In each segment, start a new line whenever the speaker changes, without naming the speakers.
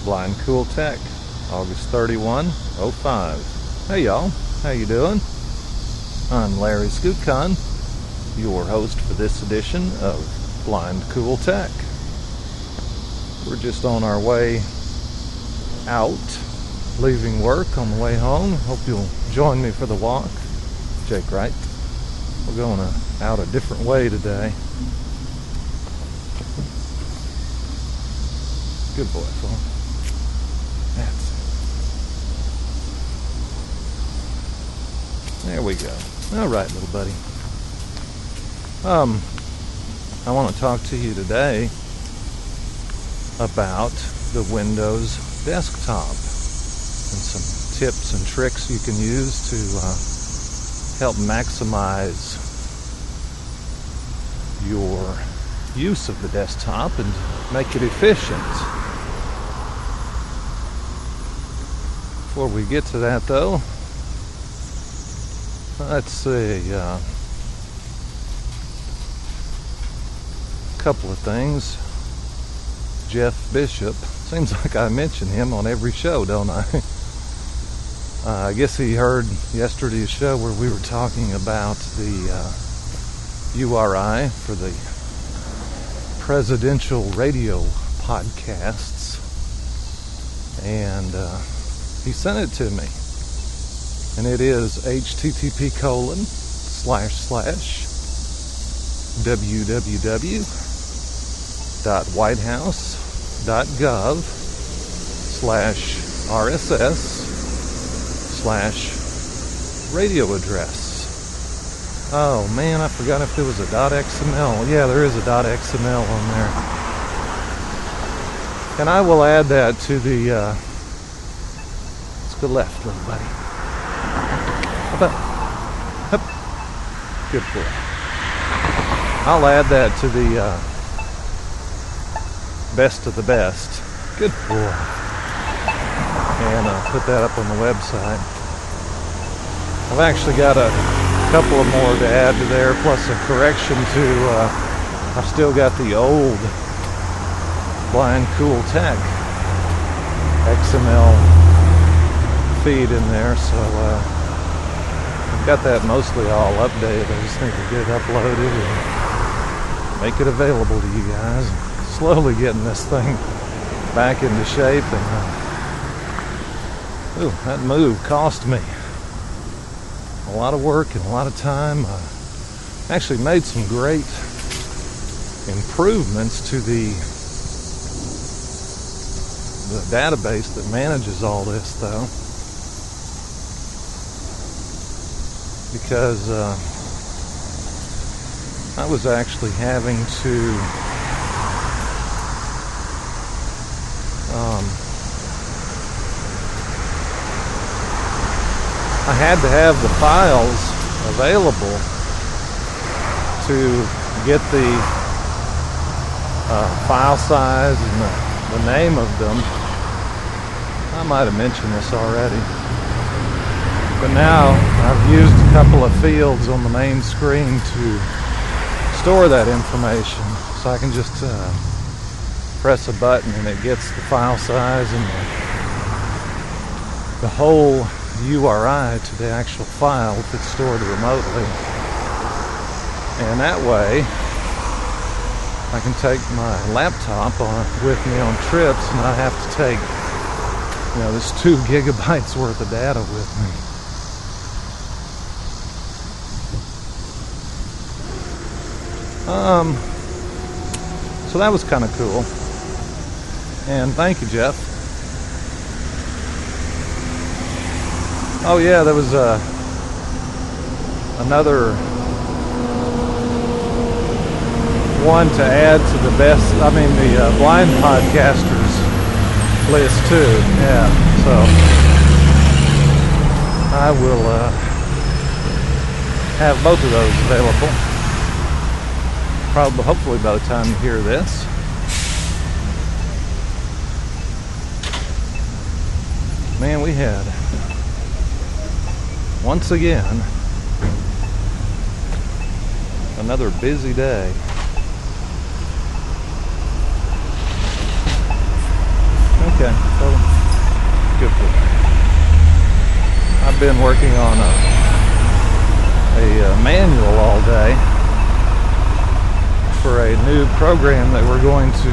Blind Cool Tech, August 31, '05. Hey y'all, how you doing? I'm Larry Scootcon, your host for this edition of Blind Cool Tech. We're just on our way out, leaving work on the way home. Hope you'll join me for the walk. Jake Wright. We're going out a different way today. Good boy, Phil. That's it. There we go. All right, little buddy. I want to talk to you today about the Windows desktop and some tips and tricks you can use to help maximize your use of the desktop and make it efficient. Before we get to that, though, let's see, a couple of things. Jeff Bishop, seems like I mention him on every show, don't I? I guess he heard yesterday's show where we were talking about the URI for the presidential radio podcasts, and he sent it to me, and it is http://www.whitehouse.gov/RSS/radio address. Oh man, I forgot if there was a .xml. Yeah, there is a .xml on there. And I will add that to the, let's go left, little buddy. Up, up. Good boy. I'll add that to the, best of the best. Good boy. And put that up on the website. I've actually got a couple of more to add to there, plus a correction to, I've still got the old Blind Cool Tech XML feed in there, so I've got that mostly all updated. I just need to get it uploaded and make it available to you guys. Slowly getting this thing back into shape, and ooh, that move cost me a lot of work and a lot of time. Actually made some great improvements to the database that manages all this, though, because I was actually having to I had to have the files available to get the file size and the name of them. I might have mentioned this already, but now I've used a couple of fields on the main screen to store that information, so I can just press a button and it gets the file size and the whole URI to the actual file if it's stored remotely. And that way I can take my laptop with me on trips and not have to take, this 2 gigabytes worth of data with me. So that was kind of cool. And thank you, Jeff. Oh yeah, there was another one to add to the the blind podcasters list too. Yeah, so I will have both of those available. Hopefully by the time you hear this. Man, we had, once again, another busy day. Okay, so I've been working on a manual all day for a new program that we're going to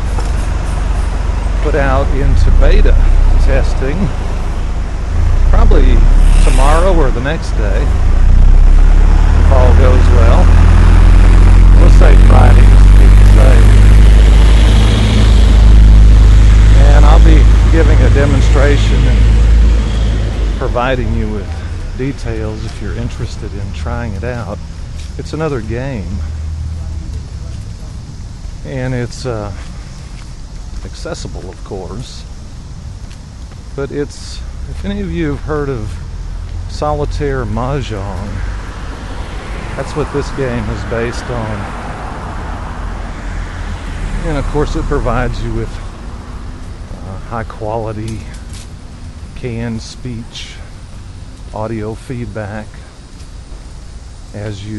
put out into beta testing probably tomorrow or the next day, if all goes well. We'll say Friday, just to be safe. And I'll be giving a demonstration and providing you with details if you're interested in trying it out. It's another game, and it's accessible, of course, but it's, if any of you have heard of Solitaire Mahjong, that's what this game is based on. And of course it provides you with high quality canned speech audio feedback as you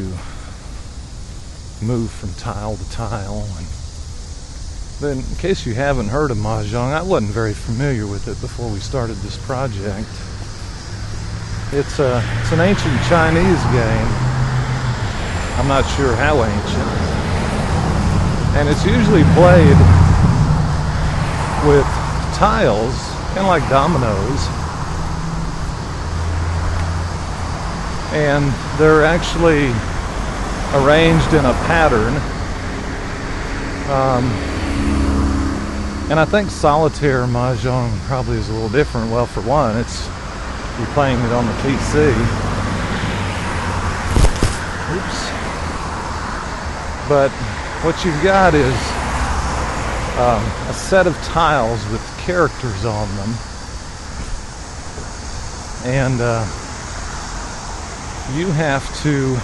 move from tile to tile. And then, in case you haven't heard of Mahjong, I wasn't very familiar with it before we started this project. It's an ancient Chinese game. I'm not sure how ancient. And it's usually played with tiles, kind of like dominoes. And they're actually arranged in a pattern. And I think Solitaire Mahjong probably is a little different. Well, for one, you're playing it on the PC. Oops. But what you've got is a set of tiles with characters on them. And you have to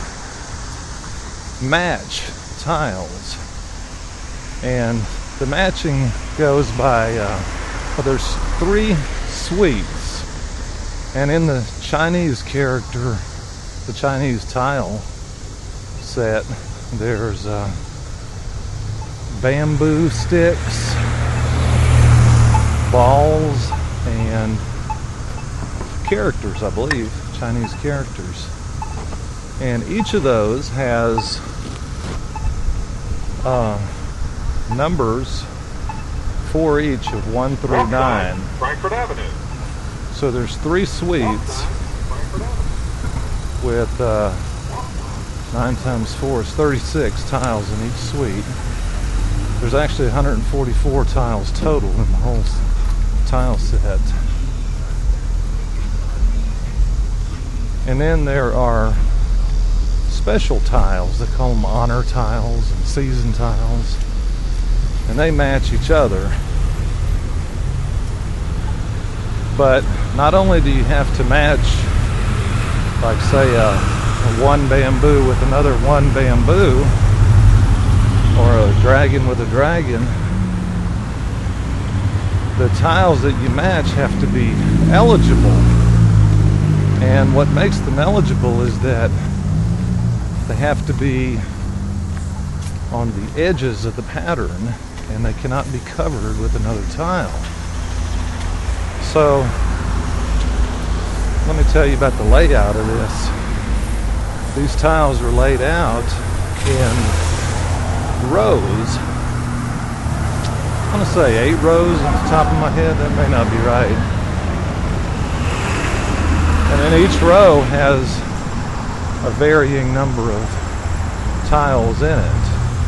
match tiles. And the matching goes by, well, there's 3 suites. And in the Chinese character, the Chinese tile set, there's bamboo sticks, balls, and characters, I believe, Chinese characters. And each of those has numbers for each of 1 through 9.
Frankfurt Avenue.
So there's 3 suites with 9 times 4 is 36 tiles in each suite. There's actually 144 tiles total in the whole tile set. And then there are special tiles. They call them honor tiles and season tiles. And they match each other. But not only do you have to match, like say a 1 bamboo with another 1 bamboo, or a dragon with a dragon, the tiles that you match have to be eligible. And what makes them eligible is that they have to be on the edges of the pattern, and they cannot be covered with another tile. So let me tell you about the layout of this. These tiles are laid out in rows. I want to say 8 rows at the top of my head. That may not be right. And then each row has a varying number of tiles in it.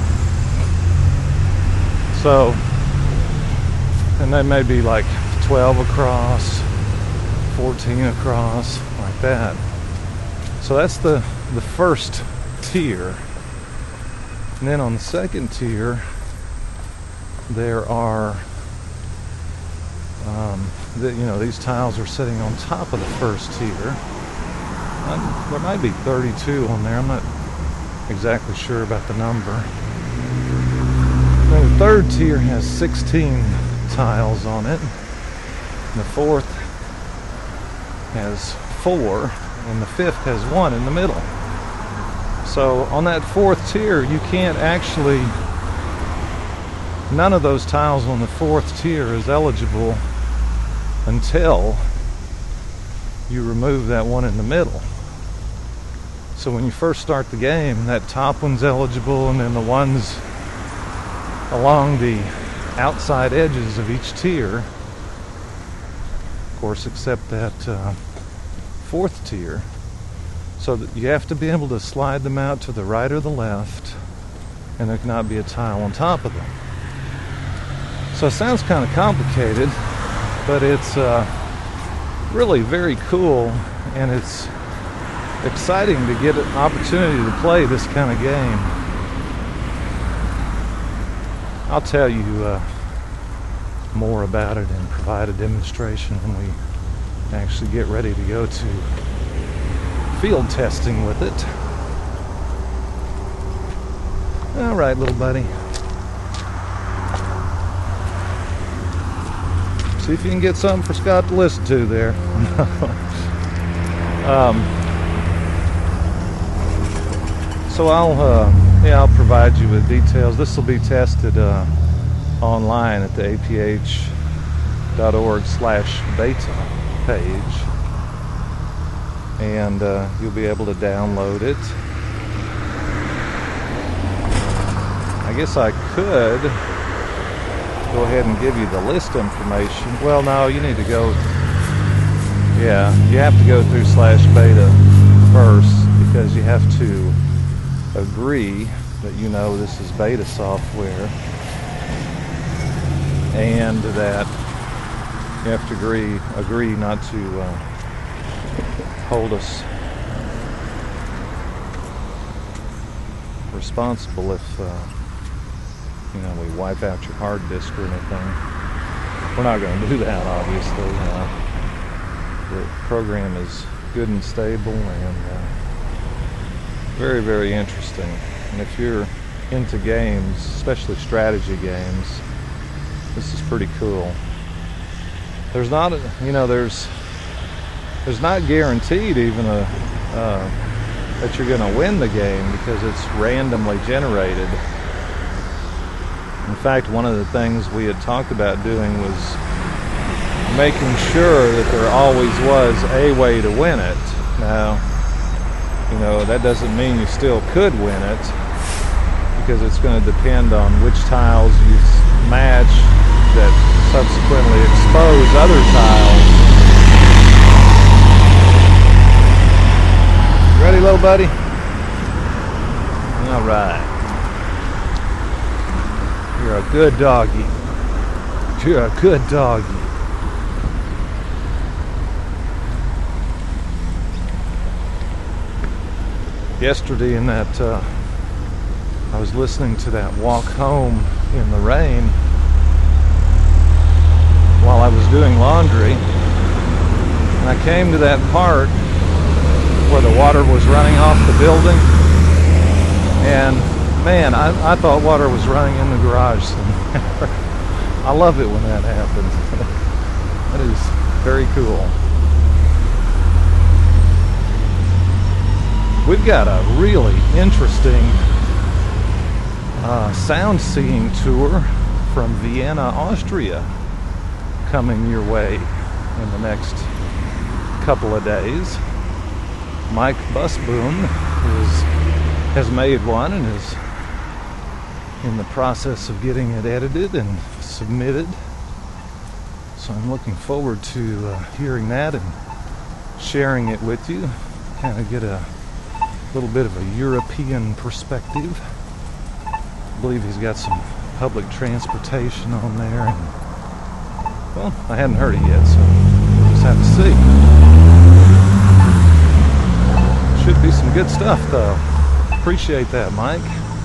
So, and they may be like 12 across, 14 across, like that. So that's the first tier. And then on the second tier, there are, these tiles are sitting on top of the first tier. There might be 32 on there. I'm not exactly sure about the number. Then the third tier has 16 tiles on it. And the fourth has 4, and the fifth has 1 in the middle. So on that fourth tier, you can't actually, none of those tiles on the fourth tier is eligible until you remove that one in the middle. So when you first start the game, that top one's eligible, and then the ones along the outside edges of each tier, of course, except that fourth tier, so that you have to be able to slide them out to the right or the left, and there cannot be a tile on top of them. So it sounds kind of complicated, but it's really very cool, and it's exciting to get an opportunity to play this kind of game. I'll tell you more about it and provide a demonstration when we actually get ready to go to field testing with it. All right, little buddy. See if you can get something for Scott to listen to there. So I'll provide you with details. This will be tested online at the aph.org/beta page, and you'll be able to download it. I guess I could go ahead and give you the list information. Well, no, you need to go. Yeah, you have to go through /beta first, because you have to agree that you know this is beta software, and that you have to agree not to hold us responsible if we wipe out your hard disk or anything. We're not going to do that, obviously. The program is good and stable, and very, very interesting. And if you're into games, especially strategy games, this is pretty cool. There's not, there's not guaranteed even that you're going to win the game, because it's randomly generated. In fact, one of the things we had talked about doing was making sure that there always was a way to win it. Now, that doesn't mean you still could win it, because it's going to depend on which tiles you match that subsequently expose other tiles. Ready, little buddy? All right. You're a good doggy. You're a good doggy. Yesterday in that, I was listening to that walk home in the rain while I was doing laundry, and I came to that part where the water was running off the building, and man, I thought water was running in the garage somewhere. I love it when that happens. That is very cool. We've got a really interesting sound seeing tour from Vienna, Austria, coming your way in the next couple of days. Mike Busboom has made one and is in the process of getting it edited and submitted. So I'm looking forward to hearing that and sharing it with you. Kind of get a little bit of a European perspective. I believe he's got some public transportation on there, and well, I hadn't heard it yet, so we'll just have to see. Should be some good stuff, though. Appreciate that, Mike.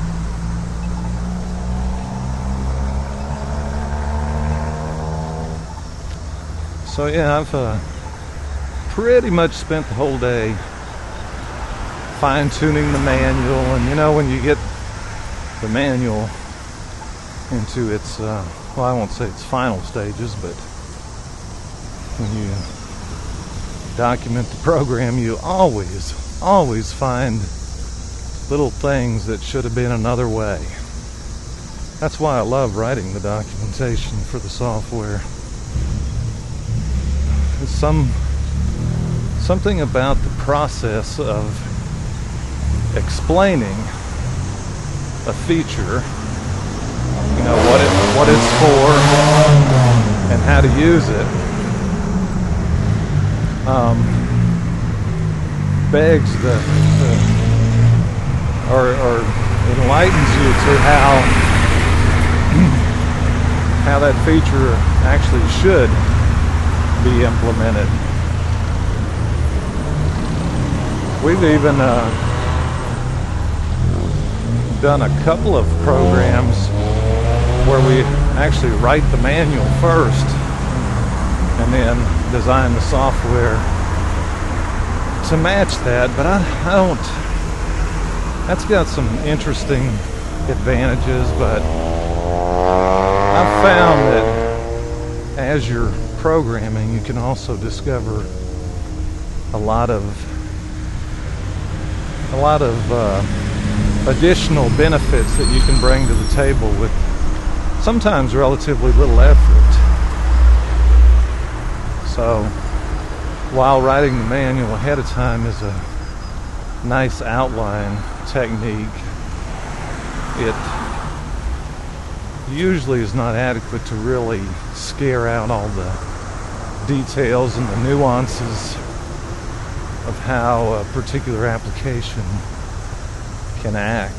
So yeah, I've pretty much spent the whole day fine-tuning the manual, and when you get the manual into its well, I won't say its final stages, but when you document the program, you always find little things that should have been another way. That's why I love writing the documentation for the software. Some something about the process of explaining a feature, you know, what it's for and how to use it, begs or enlightens you to how that feature actually should be implemented. We've even done a couple of programs where we actually write the manual first and then design the software to match that, but I don't. That's got some interesting advantages, but I've found that as you're programming, you can also discover a lot of additional benefits that you can bring to the table with sometimes relatively little effort. So while writing the manual ahead of time is a nice outline technique, it usually is not adequate to really scare out all the details and the nuances of how a particular application can act.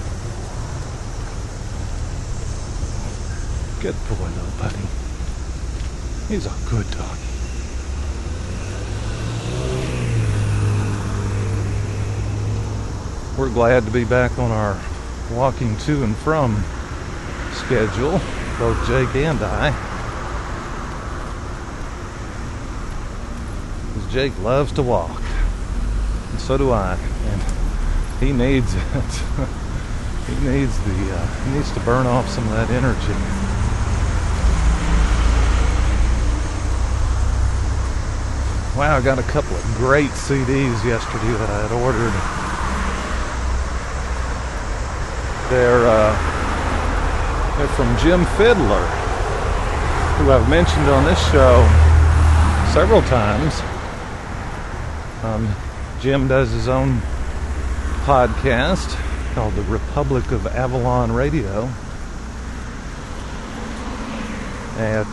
Good boy, little buddy. He's a good dog. We're glad to be back on our walking to and from schedule, both Jake and I. Because Jake loves to walk, and so do I, and he needs it. He needs to burn off some of that energy. Wow, I got a couple of great CDs yesterday that I had ordered. They're from Jim Fiddler, who I've mentioned on this show several times. Jim does his own podcast called The Republic of Avalon Radio at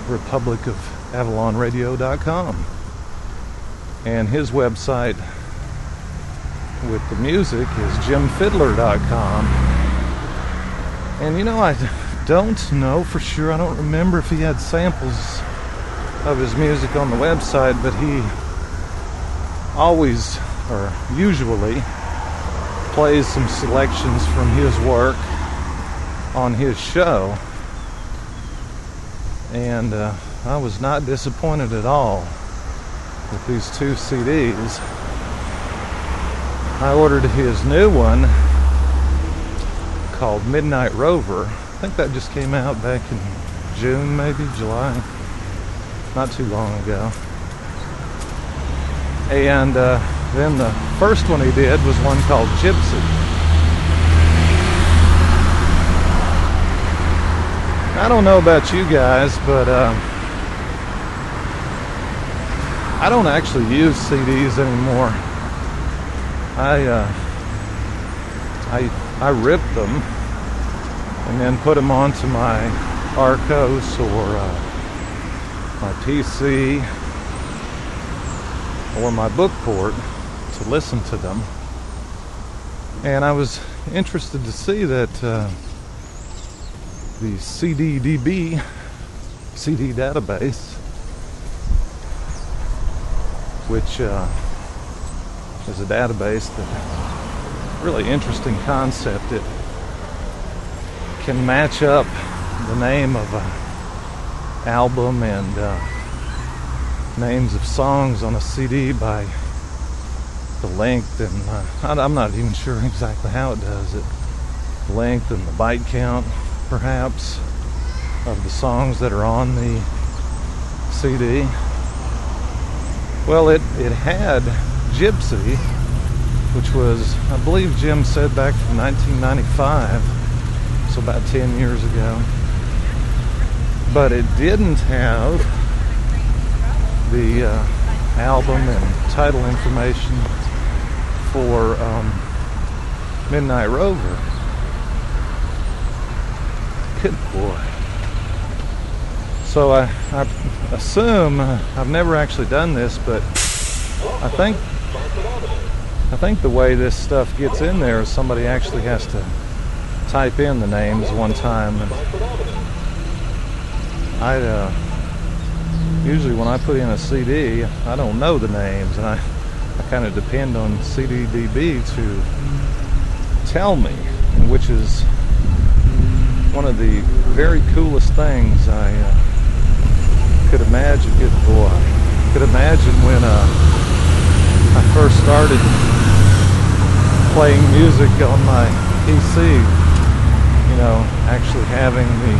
republicofavalonradio.com. And his website with the music is jimfiddler.com. And you know, I don't know for sure, I don't remember if he had samples of his music on the website, but he always, or usually, plays some selections from his work on his show. And I was not disappointed at all with these two CDs. I ordered his new one called Midnight Rover. I think that just came out back in June, maybe July, not too long ago. And then the first one he did was one called Gypsy. I don't know about you guys, but I don't actually use CDs anymore. I rip them and then put them onto my Arcos or my PC or my bookport to listen to them. And I was interested to see that the CDDB CD database, which is a database that really interesting concept. It can match up the name of an album and names of songs on a CD by the length, and I'm not even sure exactly how it does it. The length and the byte count, perhaps, of the songs that are on the CD. Well, it had Gypsy, which was, I believe Jim said, back from 1995, so about 10 years ago. But it didn't have the album and title information for Midnight Rover. Good boy. So I assume, I've never actually done this, but I think the way this stuff gets in there is somebody actually has to type in the names one time. And usually when I put in a CD, I don't know the names, and I kind of depend on CDDB to tell me, which is one of the very coolest things I could imagine. Good boy. Could imagine when I first started playing music on my PC, you know, actually having the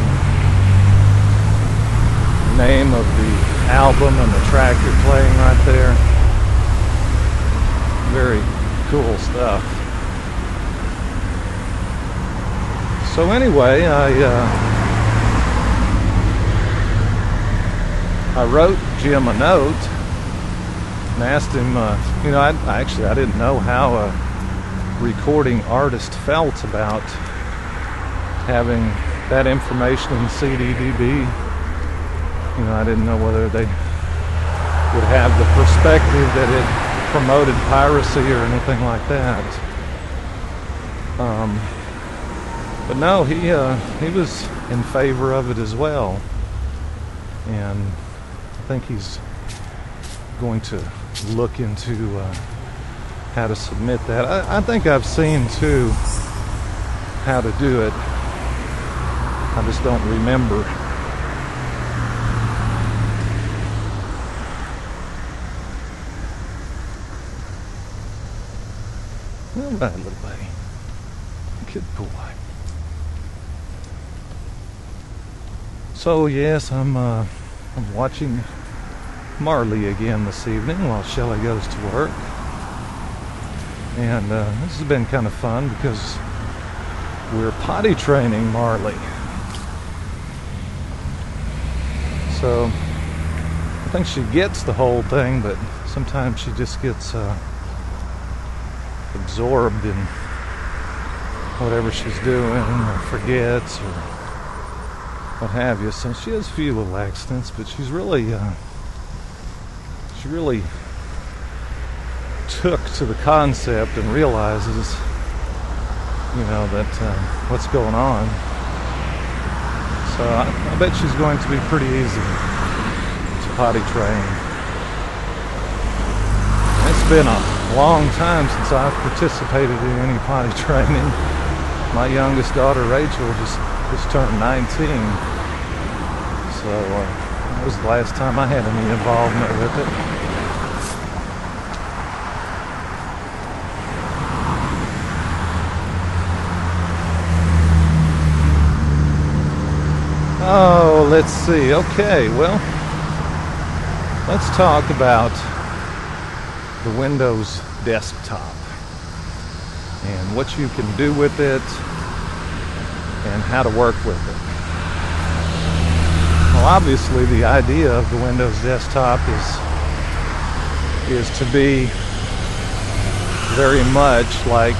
name of the album and the track you're playing right there. Very cool stuff. So anyway, I wrote Jim a note and asked him, you know, I didn't know how a recording artist felt about having that information in CDDB. You know, I didn't know whether they would have the perspective that it promoted piracy or anything like that. But no, he was in favor of it as well, and I think he's going to look into how to submit that. I think I've seen too how to do it. I just don't remember. All right, little buddy. Good boy. So yes, I'm watching Marley again this evening while Shelly goes to work, and this has been kind of fun because we're potty training Marley. So I think she gets the whole thing, but sometimes she just gets absorbed in whatever she's doing, or forgets, or what have you. So she has a few little accidents, but she's really she really took to the concept and realizes, you know, that what's going on. So I bet she's going to be pretty easy to potty train. It's been a long time since I've participated in any potty training. My youngest daughter, Rachel, just turned 19. So that was the last time I had any involvement with it. Oh, let's see. Okay, well, let's talk about the Windows desktop and what you can do with it and how to work with it. Well, obviously the idea of the Windows desktop is to be very much like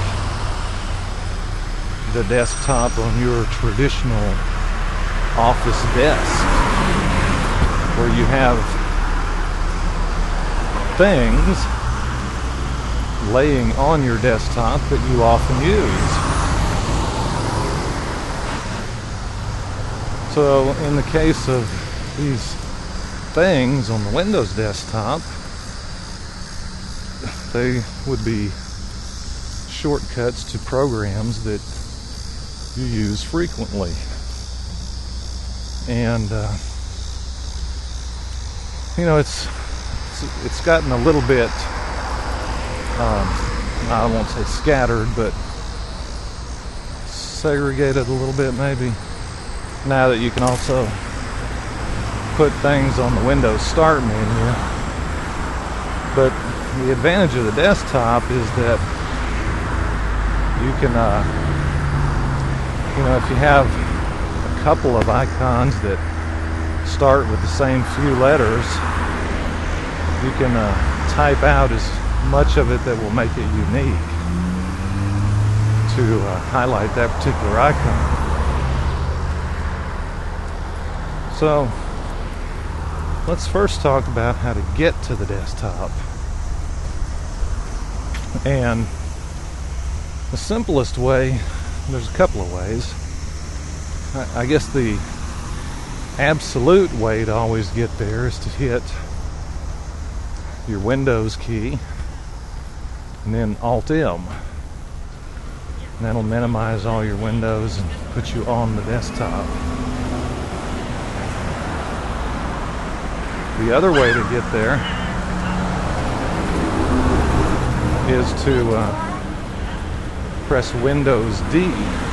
the desktop on your traditional office desk, where you have things laying on your desktop that you often use. So in the case of these things on the Windows desktop, they would be shortcuts to programs that you use frequently. And you know, it's gotten a little bit I won't say scattered, but segregated a little bit maybe, now that you can also put things on the Windows Start menu. But the advantage of the desktop is that you can you know, if you have a couple of icons that start with the same few letters, you can type out as much of it that will make it unique to highlight that particular icon. So let's first talk about how to get to the desktop. And the simplest way, there's a couple of ways. I guess the absolute way to always get there is to hit your Windows key and then Alt-M. And that'll minimize all your windows and put you on the desktop. The other way to get there is to press Windows D.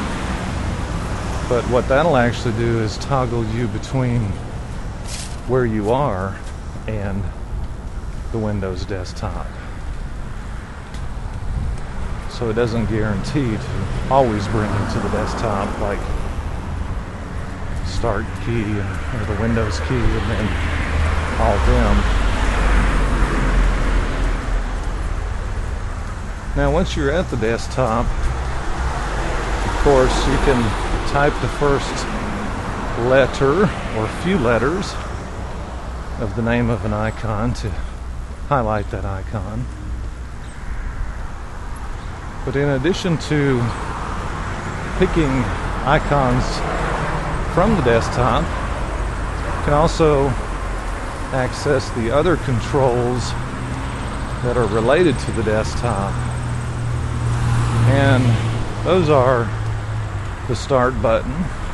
But what that'll actually do is toggle you between where you are and the Windows desktop. So it doesn't guarantee to always bring you to the desktop, like Start key or the Windows key and then Alt-M. Now once you're at the desktop, of course you can type the first letter or few letters of the name of an icon to highlight that icon. But in addition to picking icons from the desktop, you can also access the other controls that are related to the desktop. And those are the Start button,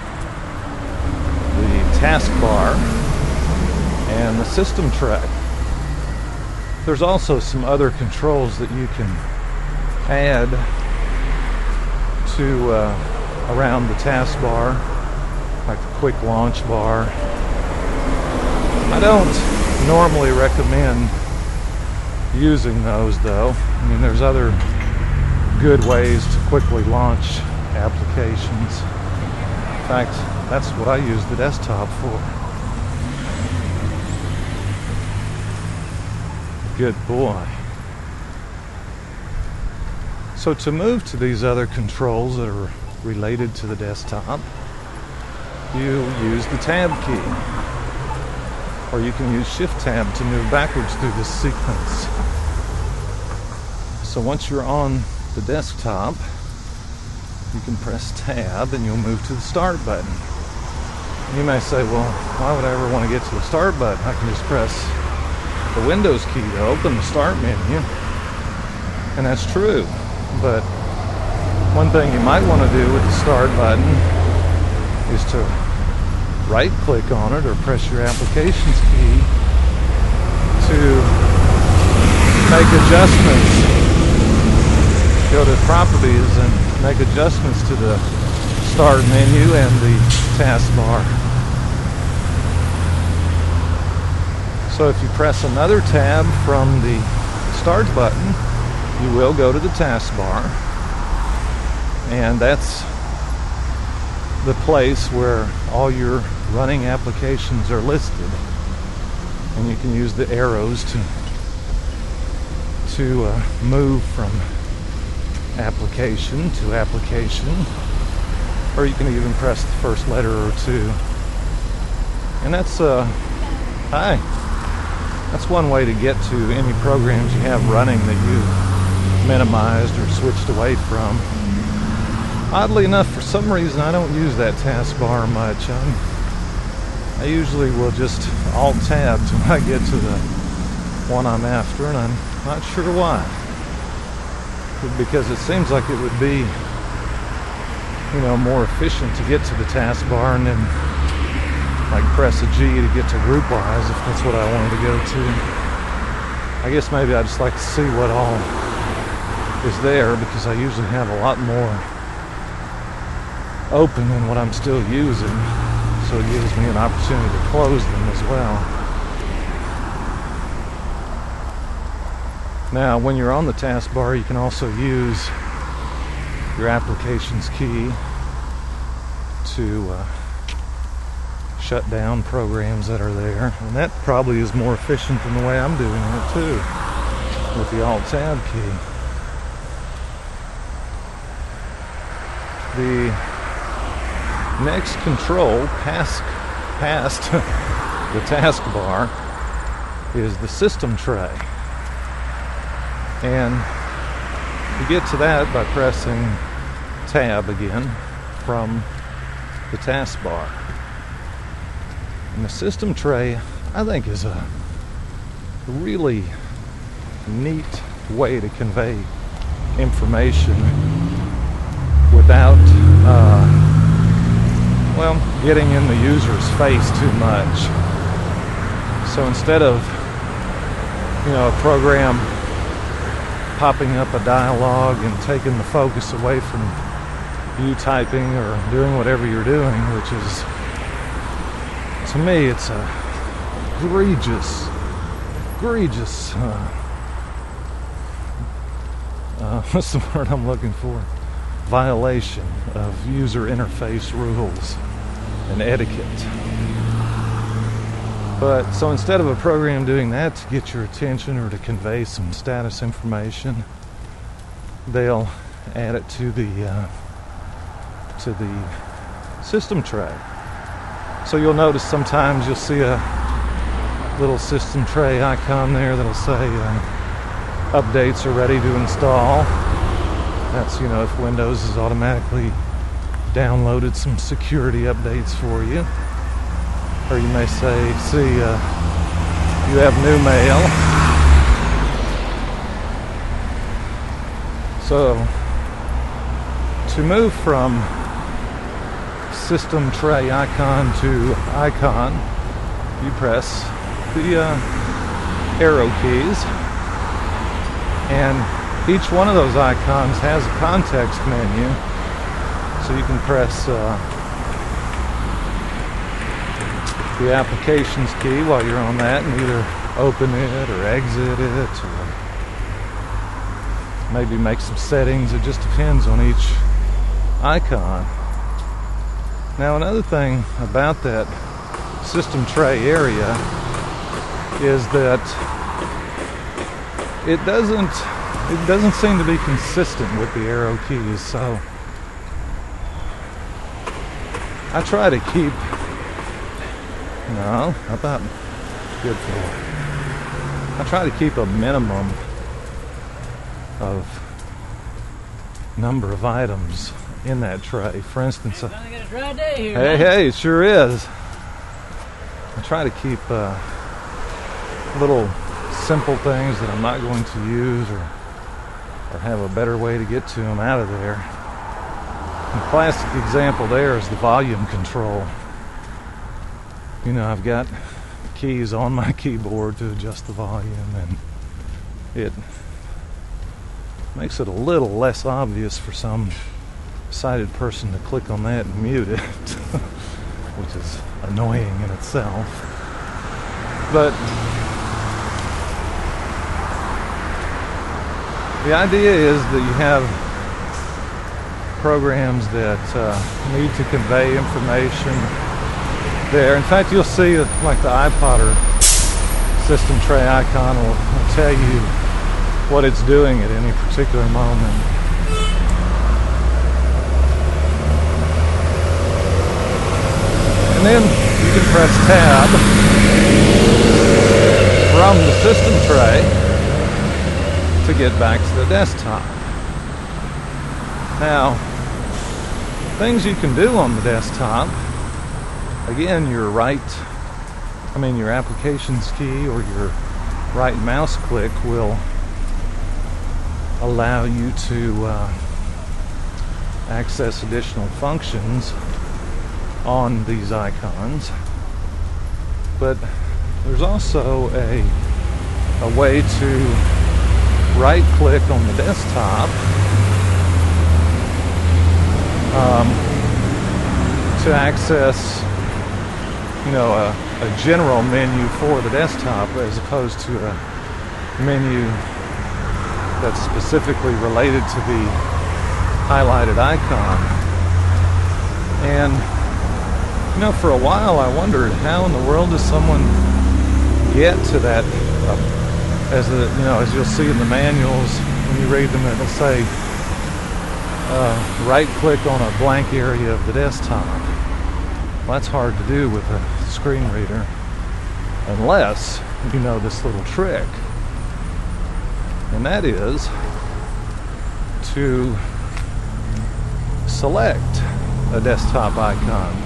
the taskbar, and the System Tray. There's also some other controls that you can add to around the taskbar, like the quick launch bar. I don't normally recommend using those though. I mean, there's other good ways to quickly launch applications. In fact, that's what I use the desktop for. Good boy. So to move to these other controls that are related to the desktop, you use the Tab key. Or you can use Shift Tab to move backwards through this sequence. So once you're on the desktop, you can press Tab and you'll move to the Start button. You may say, well, why would I ever want to get to the Start button? I can just press the Windows key to open the Start menu. And that's true. But one thing you might want to do with the Start button is to right click on it or press your applications key to make adjustments. Go to properties and make adjustments to the Start menu and the taskbar. So if you press another tab from the Start button, you will go to the taskbar, and that's the place where all your running applications are listed, and you can use the arrows to move from application to application, or you can even press the first letter or two. And that's that's one way to get to any programs you have running that you've minimized or switched away from. Oddly enough, for some reason I don't use that taskbar much. I usually will just Alt-Tab till I get to the one I'm after, and I'm not sure why. Because it seems like it would be, more efficient to get to the taskbar and then like press a G to get to GroupWise if that's what I wanted to go to. I guess maybe I just like to see what all is there, because I usually have a lot more open than what I'm still using, so it gives me an opportunity to close them as well. Now when you're on the taskbar, you can also use your applications key to shut down programs that are there, and that probably is more efficient than the way I'm doing it too. with the Alt-Tab key. The next control past the taskbar is the system tray. And you get to that by pressing Tab again from the taskbar. And the system tray, I think, is a really neat way to convey information without getting in the user's face too much. So instead of a program popping up a dialogue and taking the focus away from you typing or doing whatever you're doing, which is, to me, it's a egregious what's the word I'm looking for? Violation of user interface rules and etiquette. But so instead of a program doing that to get your attention or to convey some status information, they'll add it to the system tray. So you'll notice sometimes you'll see a little system tray icon there that'll say updates are ready to install. That's, if Windows has automatically downloaded some security updates for you. Or you may see you have new mail. So to move from system tray icon to icon, you press the arrow keys, and each one of those icons has a context menu, so you can press the applications key while you're on that and either open it or exit it or maybe make some settings. It just depends on each icon. Now, another thing about that system tray area is that it doesn't seem to be consistent with the arrow keys, so I try to keep I try to keep a minimum of number of items in that tray. For instance, hey, it sure is. I try to keep little simple things that I'm not going to use or have a better way to get to them out of there. The classic example there is the volume control. I've got keys on my keyboard to adjust the volume, and it makes it a little less obvious for some sighted person to click on that and mute it, which is annoying in itself. But the idea is that you have programs that need to convey information there. In fact, you'll see like the iPodder system tray icon will tell you what it's doing at any particular moment. And then you can press Tab from the system tray to get back to the desktop. Now, things you can do on the desktop, again, your applications key or your right mouse click will allow you to access additional functions on these icons. But there's also a way to right click on the desktop to access a general menu for the desktop as opposed to a menu that's specifically related to the highlighted icon. And for a while I wondered, how in the world does someone get to that as you'll see in the manuals when you read them, it'll say right click on a blank area of the desktop. Well, that's hard to do with a screen reader unless you know this little trick, and that is to select a desktop icon.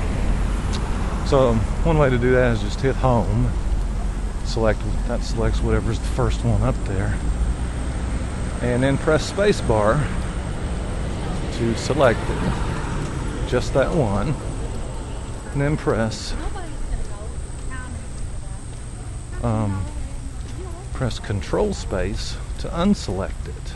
So one way to do that is just hit home, that selects whatever's the first one up there, and then press spacebar to select it, just that one, and then press Control Space to unselect it.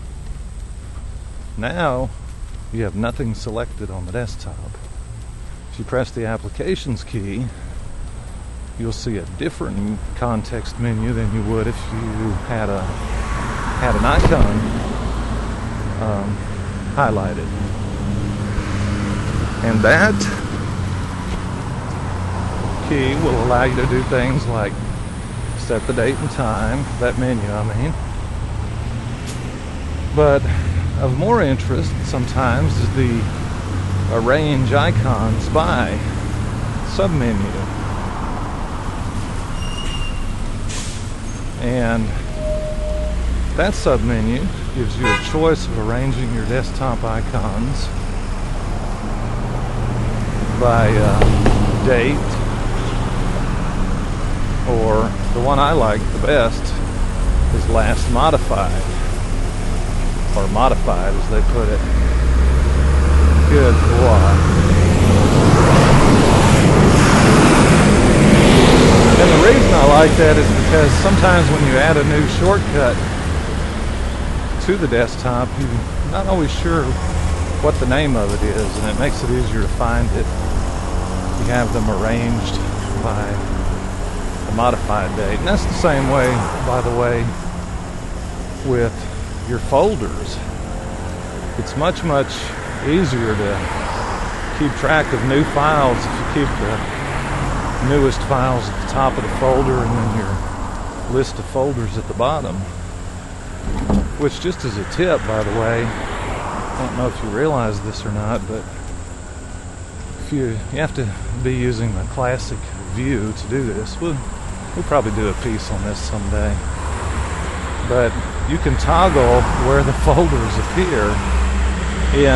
Now you have nothing selected on the desktop. If you press the Applications key, you'll see a different context menu than you would if you had an icon highlighted. And that key will allow you to do things like set the date and time, that menu I mean. But of more interest sometimes is the arrange icons by submenu. And that submenu gives you a choice of arranging your desktop icons by date, or the one I like the best is last modified, or modified as they put it. Good boy. And the reason I like that is because sometimes when you add a new shortcut to the desktop, you're not always sure what the name of it is, and it makes it easier to find it. You have them arranged by the modified date. And that's the same way, by the way, with your folders. It's much, much easier to keep track of new files if you keep the newest files at the top of the folder and then your list of folders at the bottom. Which, just as a tip, by the way, I don't know if you realize this or not, but if you have to be using the classic view to do this. We'll probably do a piece on this someday. But you can toggle where the folders appear in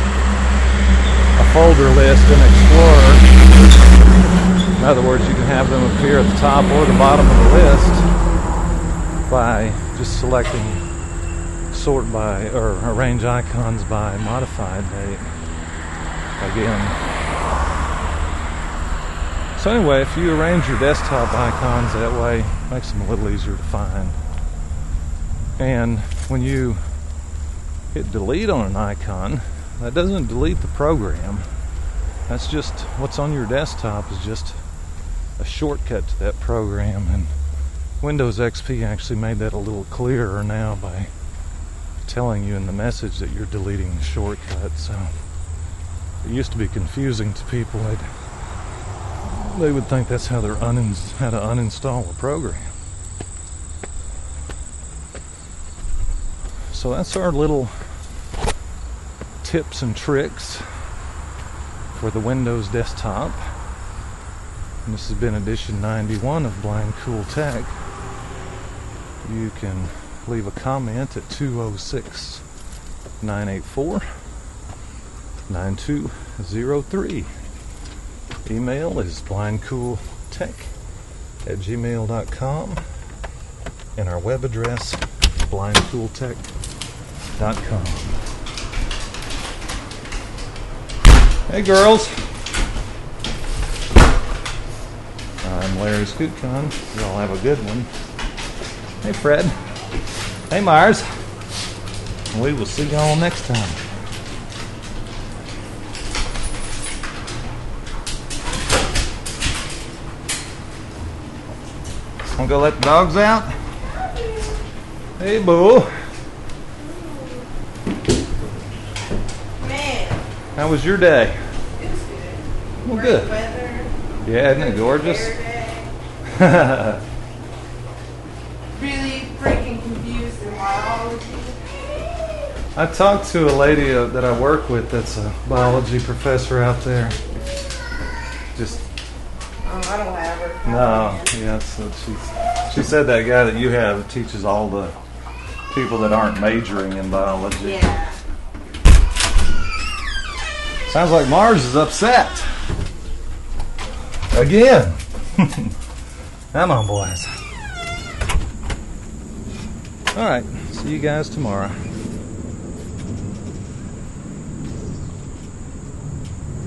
a folder list in Explorer. In other words, you can have them appear at the top or the bottom of the list by just selecting sort by, or arrange icons by modified date again. So anyway, if you arrange your desktop icons that way, it makes them a little easier to find. And when you hit delete on an icon, that doesn't delete the program. That's just what's on your desktop is just a shortcut to that program, and Windows XP actually made that a little clearer now by telling you in the message that you're deleting the shortcut. So it used to be confusing to people. They would think that's how how to uninstall a program. So that's our little tips and tricks for the Windows desktop. And this has been edition 91 of Blind Cool Tech. You can leave a comment at 206-984-9203. Email is blindcooltech@gmail.com, and our web address blindcooltech.com. Hey girls, I'm Larry Scootcon. Y'all have a good one. Hey Fred. Hey Myers. We will see y'all next time. Wanna go let the dogs out? Hey boo.
Man.
How was your day?
It was good.
Well,
Great
good.
weather.
Yeah, isn't it gorgeous?
really freaking confused in biology.
I talked to a lady that I work with that's a biology professor out there. Just
I don't have her.
no, yeah. So she said that guy that you have teaches all the people that aren't majoring in biology.
Yeah.
Sounds like Mars is upset again. Come on, boys. All right. See you guys tomorrow.